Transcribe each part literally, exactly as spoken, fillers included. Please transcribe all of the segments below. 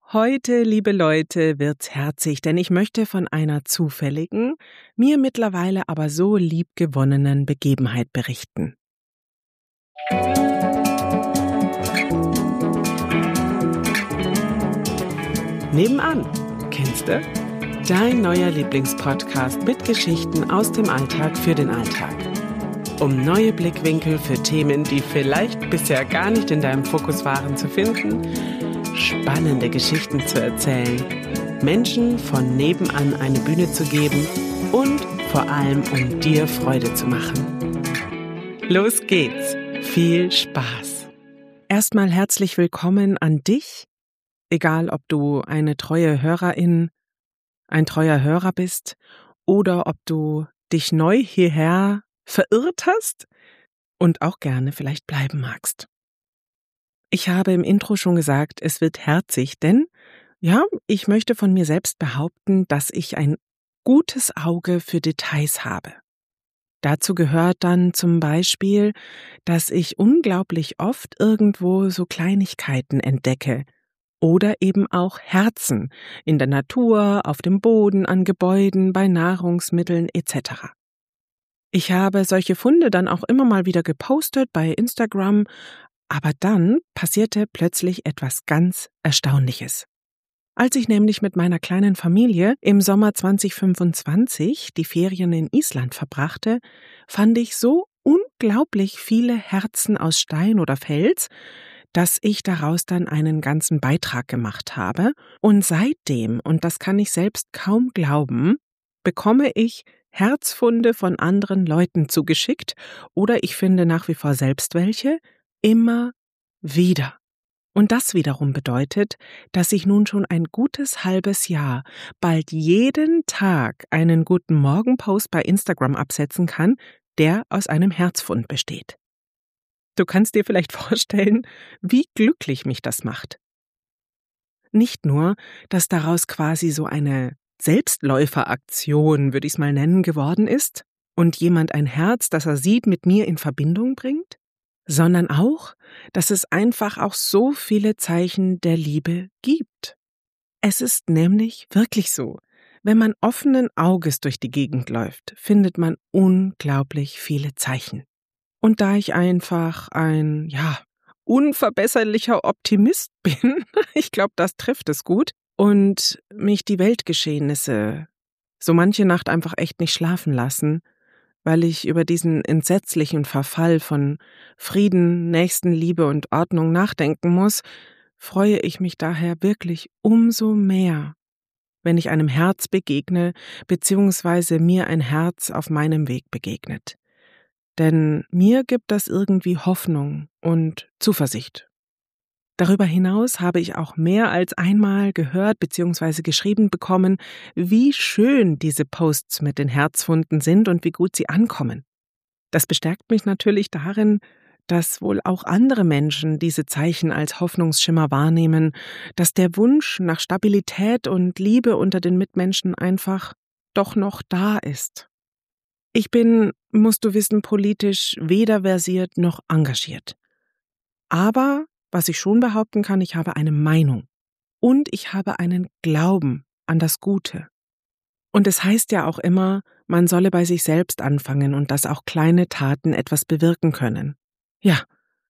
Heute, liebe Leute, wird's herzig, denn ich möchte von einer zufälligen, mir mittlerweile aber so liebgewonnenen Begebenheit berichten. Nebenan, kennst du? Dein neuer Lieblingspodcast mit Geschichten aus dem Alltag für den Alltag. Um neue Blickwinkel für Themen, die vielleicht bisher gar nicht in deinem Fokus waren, zu finden, spannende Geschichten zu erzählen, Menschen von nebenan eine Bühne zu geben und vor allem, um dir Freude zu machen. Los geht's! Viel Spaß! Erstmal herzlich willkommen an dich, egal ob du eine treue Hörerin, ein treuer Hörer bist oder ob du dich neu hierher verirrt hast und auch gerne vielleicht bleiben magst. Ich habe im Intro schon gesagt, es wird herzig, denn ja, ich möchte von mir selbst behaupten, dass ich ein gutes Auge für Details habe. Dazu gehört dann zum Beispiel, dass ich unglaublich oft irgendwo so Kleinigkeiten entdecke oder eben auch Herzen in der Natur, auf dem Boden, an Gebäuden, bei Nahrungsmitteln et cetera. Ich habe solche Funde dann auch immer mal wieder gepostet bei Instagram, aber dann passierte plötzlich etwas ganz Erstaunliches. Als ich nämlich mit meiner kleinen Familie im Sommer zwanzig fünfundzwanzig die Ferien in Island verbrachte, fand ich so unglaublich viele Herzen aus Stein oder Fels, dass ich daraus dann einen ganzen Beitrag gemacht habe. Und seitdem, und das kann ich selbst kaum glauben, bekomme ich Herzfunde von anderen Leuten zugeschickt oder ich finde nach wie vor selbst welche, immer wieder. Und das wiederum bedeutet, dass ich nun schon ein gutes halbes Jahr bald jeden Tag einen guten Morgen-Post bei Instagram absetzen kann, der aus einem Herzfund besteht. Du kannst dir vielleicht vorstellen, wie glücklich mich das macht. Nicht nur, dass daraus quasi so eine Selbstläuferaktion, würde ich es mal nennen, geworden ist und jemand ein Herz, das er sieht, mit mir in Verbindung bringt, sondern auch, dass es einfach auch so viele Zeichen der Liebe gibt. Es ist nämlich wirklich so, wenn man offenen Auges durch die Gegend läuft, findet man unglaublich viele Zeichen. Und da ich einfach ein, ja, unverbesserlicher Optimist bin, ich glaube, das trifft es gut, und mich die Weltgeschehnisse so manche Nacht einfach echt nicht schlafen lassen, weil ich über diesen entsetzlichen Verfall von Frieden, Nächstenliebe und Ordnung nachdenken muss, freue ich mich daher wirklich umso mehr, wenn ich einem Herz begegne, beziehungsweise mir ein Herz auf meinem Weg begegnet. Denn mir gibt das irgendwie Hoffnung und Zuversicht. Darüber hinaus habe ich auch mehr als einmal gehört bzw. geschrieben bekommen, wie schön diese Posts mit den Herzfunden sind und wie gut sie ankommen. Das bestärkt mich natürlich darin, dass wohl auch andere Menschen diese Zeichen als Hoffnungsschimmer wahrnehmen, dass der Wunsch nach Stabilität und Liebe unter den Mitmenschen einfach doch noch da ist. Ich bin, musst du wissen, politisch weder versiert noch engagiert. Aber was ich schon behaupten kann, ich habe eine Meinung und ich habe einen Glauben an das Gute. Und es heißt ja auch immer, man solle bei sich selbst anfangen und dass auch kleine Taten etwas bewirken können. Ja,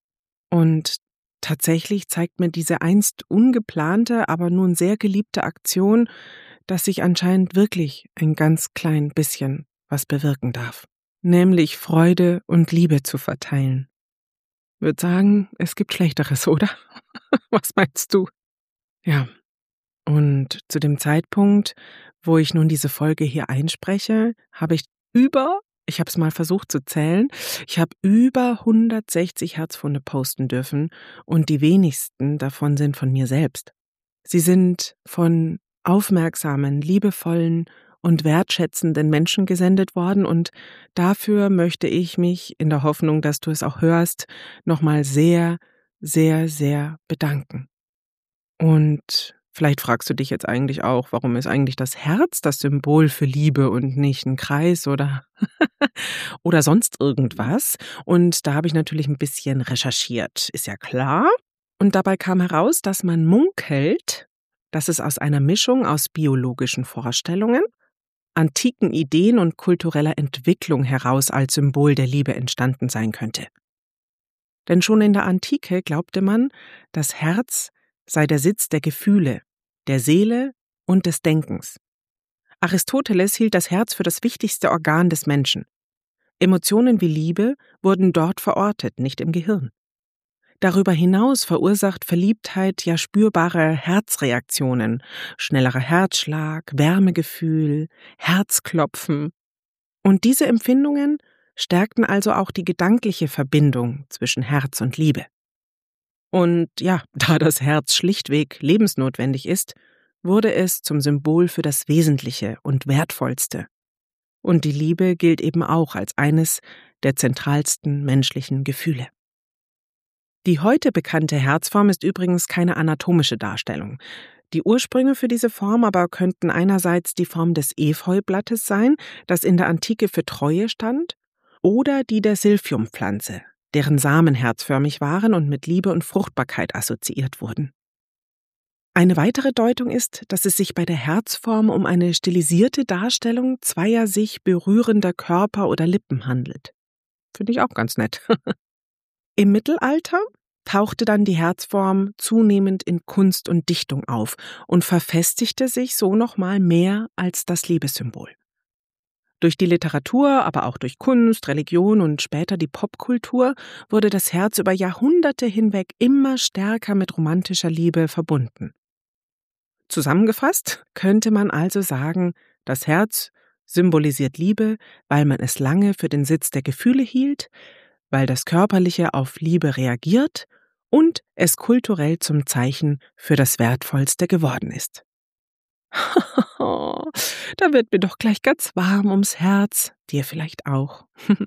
und tatsächlich zeigt mir diese einst ungeplante, aber nun sehr geliebte Aktion, dass ich anscheinend wirklich ein ganz klein bisschen was bewirken darf. Nämlich Freude und Liebe zu verteilen. Würde sagen, es gibt Schlechteres, oder? Was meinst du? Ja, und zu dem Zeitpunkt, wo ich nun diese Folge hier einspreche, habe ich über, ich habe es mal versucht zu zählen, ich habe über hundertsechzig Herzfunde posten dürfen und die wenigsten davon sind von mir selbst. Sie sind von aufmerksamen, liebevollen und wertschätzenden Menschen gesendet worden und dafür möchte ich mich, in der Hoffnung, dass du es auch hörst, nochmal sehr, sehr, sehr bedanken. Und vielleicht fragst du dich jetzt eigentlich auch, warum ist eigentlich das Herz das Symbol für Liebe und nicht ein Kreis oder, oder sonst irgendwas? Und da habe ich natürlich ein bisschen recherchiert, ist ja klar. Und dabei kam heraus, dass man munkelt, dass es aus einer Mischung aus biologischen Vorstellungen, antiken Ideen und kultureller Entwicklung heraus als Symbol der Liebe entstanden sein könnte. Denn schon in der Antike glaubte man, das Herz sei der Sitz der Gefühle, der Seele und des Denkens. Aristoteles hielt das Herz für das wichtigste Organ des Menschen. Emotionen wie Liebe wurden dort verortet, nicht im Gehirn. Darüber hinaus verursacht Verliebtheit ja spürbare Herzreaktionen, schnellerer Herzschlag, Wärmegefühl, Herzklopfen. Und diese Empfindungen stärkten also auch die gedankliche Verbindung zwischen Herz und Liebe. Und ja, da das Herz schlichtweg lebensnotwendig ist, wurde es zum Symbol für das Wesentliche und Wertvollste. Und die Liebe gilt eben auch als eines der zentralsten menschlichen Gefühle. Die heute bekannte Herzform ist übrigens keine anatomische Darstellung. Die Ursprünge für diese Form aber könnten einerseits die Form des Efeublattes sein, das in der Antike für Treue stand, oder die der Silphiumpflanze, deren Samen herzförmig waren und mit Liebe und Fruchtbarkeit assoziiert wurden. Eine weitere Deutung ist, dass es sich bei der Herzform um eine stilisierte Darstellung zweier sich berührender Körper oder Lippen handelt. Finde ich auch ganz nett. Im Mittelalter tauchte dann die Herzform zunehmend in Kunst und Dichtung auf und verfestigte sich so nochmal mehr als das Liebessymbol. Durch die Literatur, aber auch durch Kunst, Religion und später die Popkultur wurde das Herz über Jahrhunderte hinweg immer stärker mit romantischer Liebe verbunden. Zusammengefasst könnte man also sagen, das Herz symbolisiert Liebe, weil man es lange für den Sitz der Gefühle hielt, weil das Körperliche auf Liebe reagiert und es kulturell zum Zeichen für das Wertvollste geworden ist. Da wird mir doch gleich ganz warm ums Herz, dir vielleicht auch.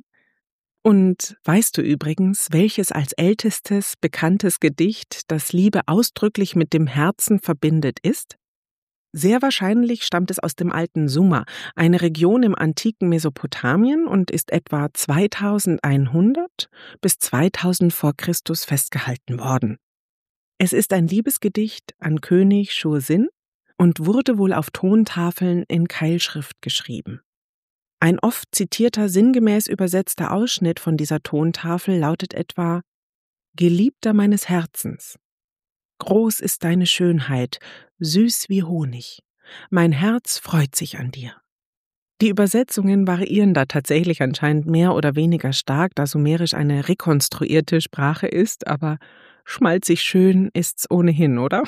Und weißt du übrigens, welches als ältestes bekanntes Gedicht das Liebe ausdrücklich mit dem Herzen verbindet ist? Sehr wahrscheinlich stammt es aus dem alten Sumer, eine Region im antiken Mesopotamien, und ist etwa zweitausendeinhundert bis zweitausend vor Christus festgehalten worden. Es ist ein Liebesgedicht an König Shur-Sin und wurde wohl auf Tontafeln in Keilschrift geschrieben. Ein oft zitierter, sinngemäß übersetzter Ausschnitt von dieser Tontafel lautet etwa: Geliebter meines Herzens, groß ist deine Schönheit, süß wie Honig. Mein Herz freut sich an dir. Die Übersetzungen variieren da tatsächlich anscheinend mehr oder weniger stark, da Sumerisch eine rekonstruierte Sprache ist, aber schmalzig schön ist's ohnehin, oder?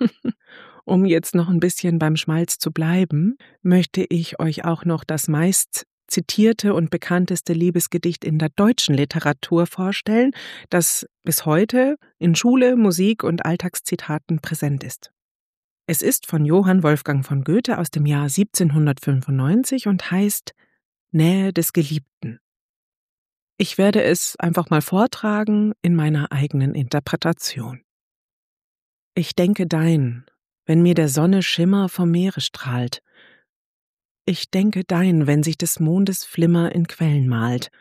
Um jetzt noch ein bisschen beim Schmalz zu bleiben, möchte ich euch auch noch das meist zitierte und bekannteste Liebesgedicht in der deutschen Literatur vorstellen, das bis heute in Schule, Musik und Alltagszitaten präsent ist. Es ist von Johann Wolfgang von Goethe aus dem Jahr siebzehnhundertfünfundneunzig und heißt Nähe des Geliebten. Ich werde es einfach mal vortragen in meiner eigenen Interpretation. Ich denke dein, wenn mir der Sonne Schimmer vom Meere strahlt. Ich denke dein, wenn sich des Mondes Flimmer in Quellen malt.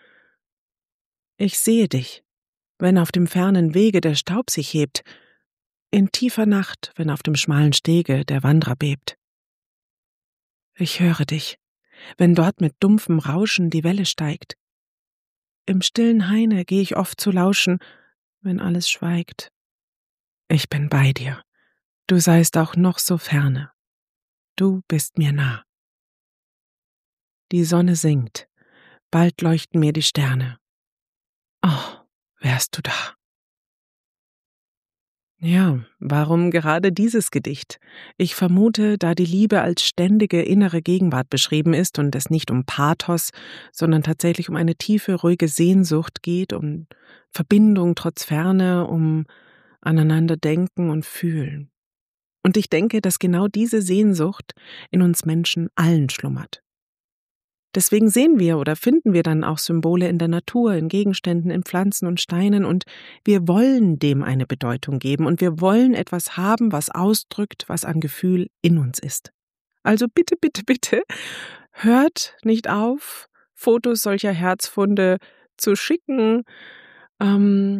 Ich sehe dich, wenn auf dem fernen Wege der Staub sich hebt, in tiefer Nacht, wenn auf dem schmalen Stege der Wanderer bebt. Ich höre dich, wenn dort mit dumpfem Rauschen die Welle steigt. Im stillen Haine geh ich oft zu lauschen, wenn alles schweigt. Ich bin bei dir, du seist auch noch so ferne. Du bist mir nah. Die Sonne sinkt, bald leuchten mir die Sterne. Oh, wärst du da. Ja, warum gerade dieses Gedicht? Ich vermute, da die Liebe als ständige innere Gegenwart beschrieben ist und es nicht um Pathos, sondern tatsächlich um eine tiefe, ruhige Sehnsucht geht, um Verbindung trotz Ferne, um aneinander denken und fühlen. Und ich denke, dass genau diese Sehnsucht in uns Menschen allen schlummert. Deswegen sehen wir oder finden wir dann auch Symbole in der Natur, in Gegenständen, in Pflanzen und Steinen, und wir wollen dem eine Bedeutung geben und wir wollen etwas haben, was ausdrückt, was an Gefühl in uns ist. Also bitte, bitte, bitte, hört nicht auf, Fotos solcher Herzfunde zu schicken. Ähm,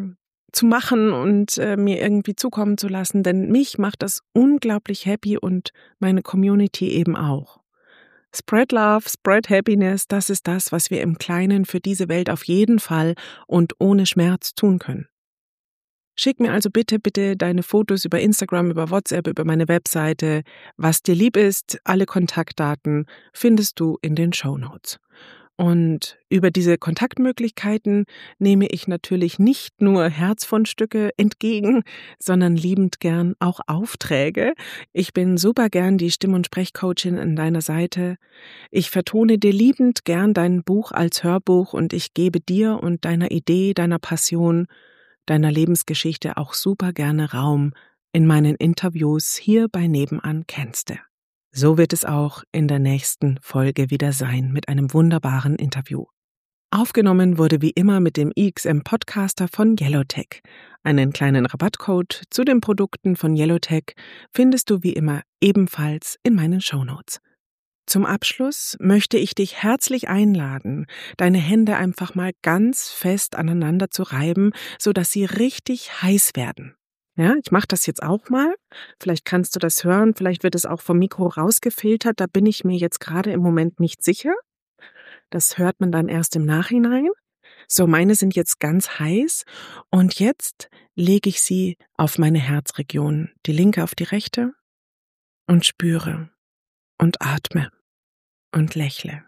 zu machen und äh, mir irgendwie zukommen zu lassen, denn mich macht das unglaublich happy und meine Community eben auch. Spread Love, Spread Happiness, das ist das, was wir im Kleinen für diese Welt auf jeden Fall und ohne Schmerz tun können. Schick mir also bitte, bitte deine Fotos über Instagram, über WhatsApp, über meine Webseite. Was dir lieb ist, alle Kontaktdaten findest du in den Shownotes. Und über diese Kontaktmöglichkeiten nehme ich natürlich nicht nur Herzfundstücke entgegen, sondern liebend gern auch Aufträge. Ich bin super gern die Stimm- und Sprechcoachin an deiner Seite. Ich vertone dir liebend gern dein Buch als Hörbuch und ich gebe dir und deiner Idee, deiner Passion, deiner Lebensgeschichte auch super gerne Raum in meinen Interviews hier bei Nebenan kennste. So wird es auch in der nächsten Folge wieder sein mit einem wunderbaren Interview. Aufgenommen wurde wie immer mit dem I X M-Podcaster von Yellowtech. Einen kleinen Rabattcode zu den Produkten von Yellowtech findest du wie immer ebenfalls in meinen Shownotes. Zum Abschluss möchte ich dich herzlich einladen, deine Hände einfach mal ganz fest aneinander zu reiben, sodass sie richtig heiß werden. Ja, ich mache das jetzt auch mal. Vielleicht kannst du das hören, vielleicht wird es auch vom Mikro rausgefiltert, da bin ich mir jetzt gerade im Moment nicht sicher. Das hört man dann erst im Nachhinein. So, meine sind jetzt ganz heiß und jetzt lege ich sie auf meine Herzregion, die linke auf die rechte und spüre und atme und lächle.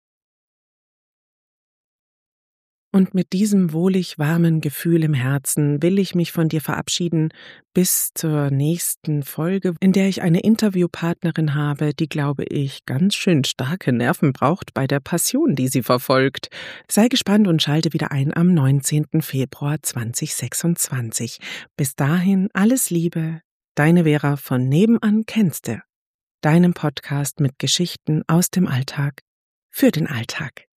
Und mit diesem wohlig warmen Gefühl im Herzen will ich mich von dir verabschieden bis zur nächsten Folge, in der ich eine Interviewpartnerin habe, die, glaube ich, ganz schön starke Nerven braucht bei der Passion, die sie verfolgt. Sei gespannt und schalte wieder ein am neunzehnten Februar zweitausendsechsundzwanzig. Bis dahin alles Liebe, deine Vera von Nebenan kennste, deinem Podcast mit Geschichten aus dem Alltag für den Alltag.